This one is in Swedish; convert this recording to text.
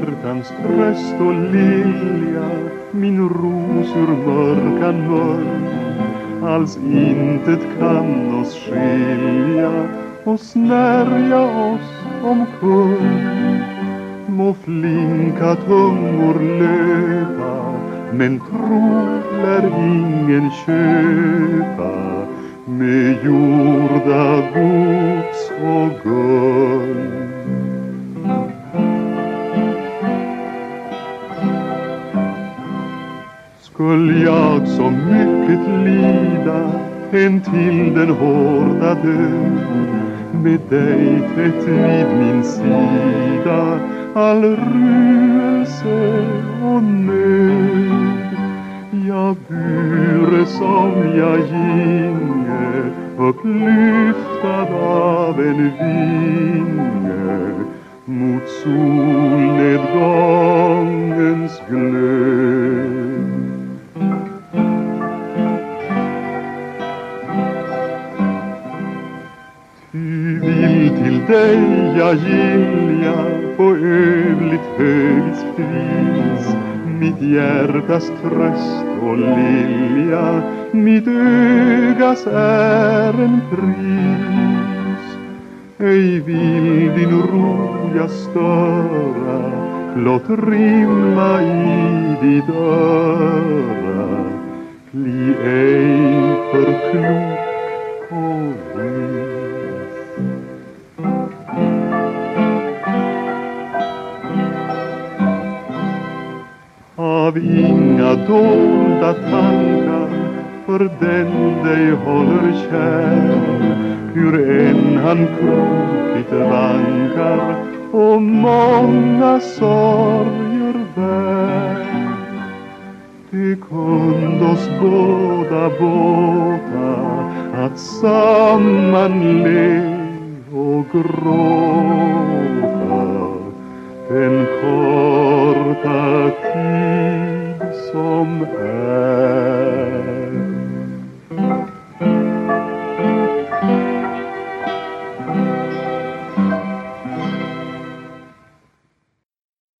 hjärtans tröst och lilja, min ros ur mörkan mörk, alls intet kan oss skilja och snärja oss omkull. Må flinka tungor löpa, men tro lär ingen köpa med jorda gods och guld. Skulle jag så mycket lida än till den hårda död, med dig tätt vid min sida, all ruelse och nöd. Jag bure som jag ginge, upplyftad av en vinge, mot solnedgångens glöd. Vill till dig jag gilja på övligt högst pris, mitt hjärtas tröst och lilja, mitt ögas är en pris. Ej vill din ro jag störa, låt rimma i ditt öra, bli ej för klok och vis. Av inga dolda tankar för den dig håller kär, hur än han krokigt vankar och många sorger bär. Det kunde oss båda båda att samman le och gråta.